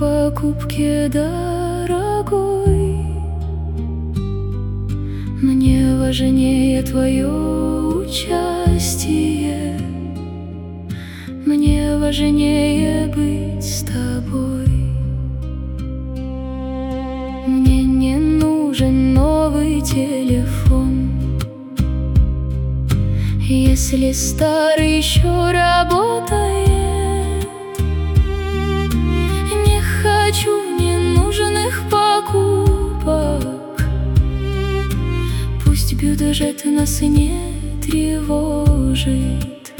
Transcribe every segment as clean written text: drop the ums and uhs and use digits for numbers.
покупке дорогой. Мне важнее твое участие, мне важнее быть с тобой. Мне не нужен новый телефон, если старый еще работает. Не хочу ненужных покупок, пусть бюджет нас не тревожит.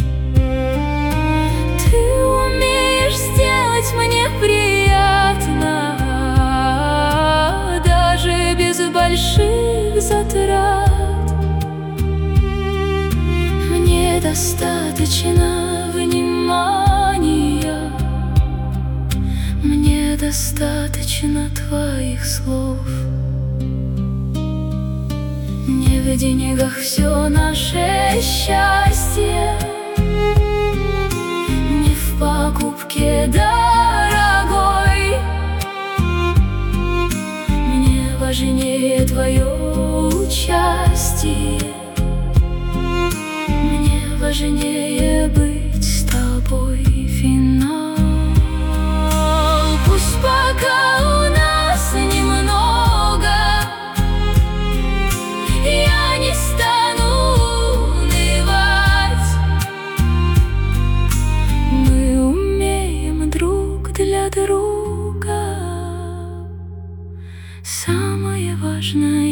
Ты умеешь сделать мне приятно, даже без больших затрат. Мне достаточно внимания, мне достаточно твоих слов. Не в деньгах все наше счастье, не в покупке дорогой. Мне важнее твое участие, мне важнее быть с тобой. Финал. Пусть пока у нас немного, я не стану унывать. Мы умеем друг для друга. Самое важное